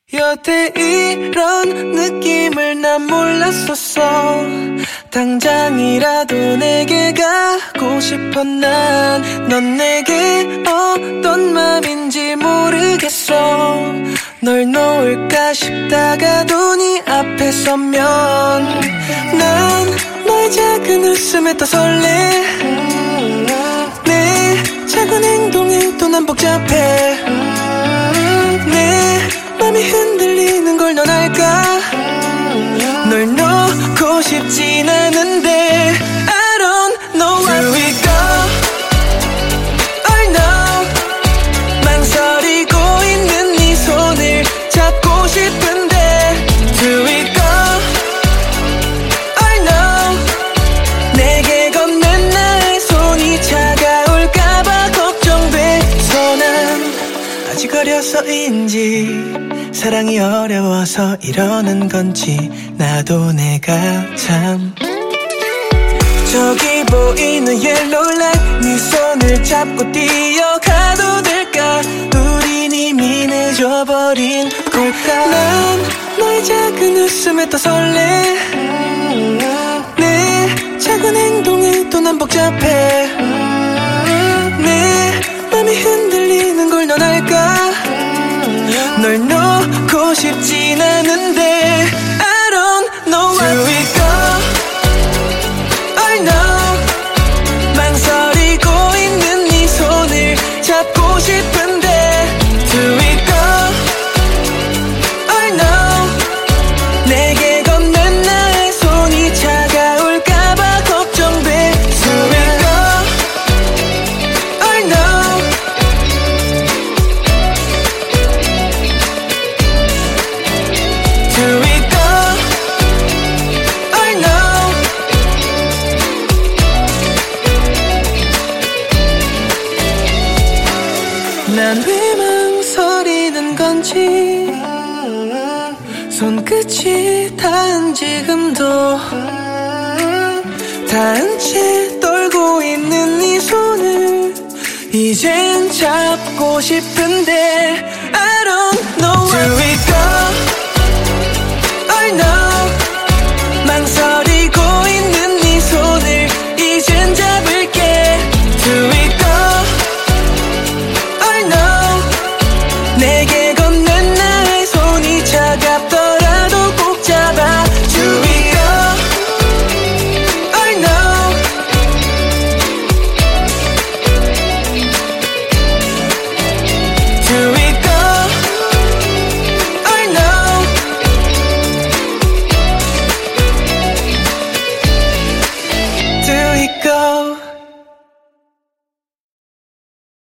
여태 이런 느낌을 난 몰랐었어. 당장이라도 내게 가고 싶어. 넌 내게 어떤 맘인지 모르겠어. 널 놓을까 싶다가도 네 앞에 서면 난 너의 작은 웃음에 더 설레. 내 작은 행동에 또 난 복잡해. 내 맘이 흔들리는 걸 넌 알까? 널 놓고 싶진 않은데 I don't know what to do. I know 망설이고 있는 네 손을 잡고 싶은데 Do it go. I know 내게 건넨 나의 손이 차가울까봐 걱정돼서 난 아직 어려서인지 사랑이 어려워서 이러는 건지 나도 내가 참 저기 보이는 옐로우 라이트 네 손을 잡고 뛰어가도 될까? 우린 이미 늦어버린 걸까? 난 너의 작은 웃음에 더 설레. 내 작은 행동에 또 난 복잡해. 내 맘이 흔들리는 걸 넌 알까? 널 놓고 싶진 않은데 I don't know what to do. I know 망설이고 있는 네 손을 잡고 싶은데 Do it go. I know 내게 건넨 나의 손이 차가울까봐 걱정돼서 Do it go. I know Do it go. I know 난 왜 망설이는 건지 손끝이 닿은 지금도 닿은 채 떨고 있는 네 손을 이젠 잡고 싶은데 I don't know what to do. it go. I know 망설이고 있는 네 손을 이젠 잡을게 Do it go. I know 내게